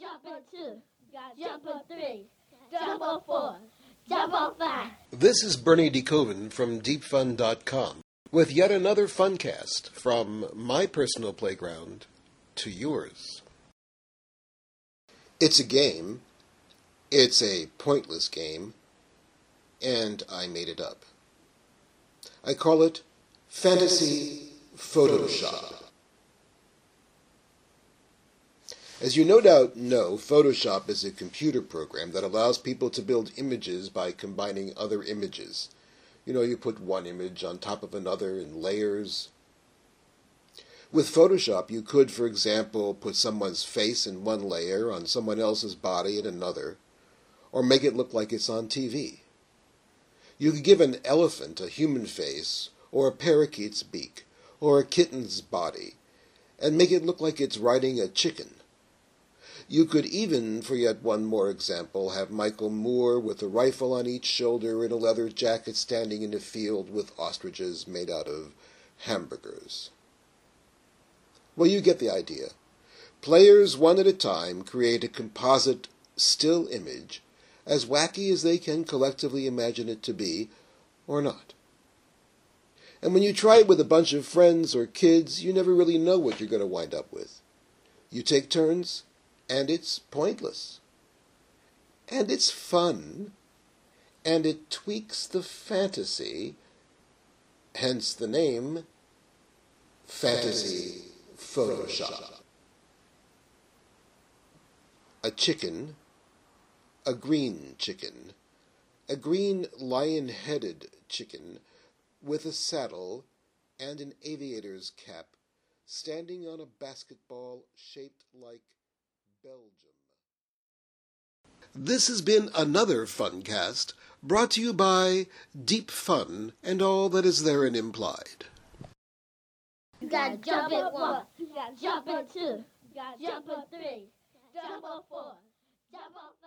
Jump on 2, jump on 3, jump on 4, jump on 5. This is Bernie DeKoven from DeepFun.com with yet another funcast from my personal playground to yours. It's a game. It's a pointless game. And I made it up. I call it Fantasy Photoshop. As you no doubt know, Photoshop is a computer program that allows people to build images by combining other images. You put one image on top of another in layers. With Photoshop, you could, for example, put someone's face in one layer on someone else's body in another, or make it look like it's on TV. You could give an elephant a human face, or a parakeet's beak, or a kitten's body, and make it look like it's riding a chicken. You could even, for yet one more example, have Michael Moore with a rifle on each shoulder and a leather jacket standing in a field with ostriches made out of hamburgers. Well, you get the idea. Players, one at a time, create a composite still image as wacky as they can collectively imagine it to be, or not. And when you try it with a bunch of friends or kids, you never really know what you're going to wind up with. You take turns, and it's pointless. And it's fun, and it tweaks the fantasy, hence the name, Fantasy Photoshop. A chicken, a green chicken, a green lion-headed chicken with a saddle and an aviator's cap, standing on a basketball shaped like Belgium. This has been another Funcast, brought to you by Deep Fun and all that is therein implied. You gotta jump at 1, you gotta jump at 2, you gotta jump at 3, jump on 4, jump on 5.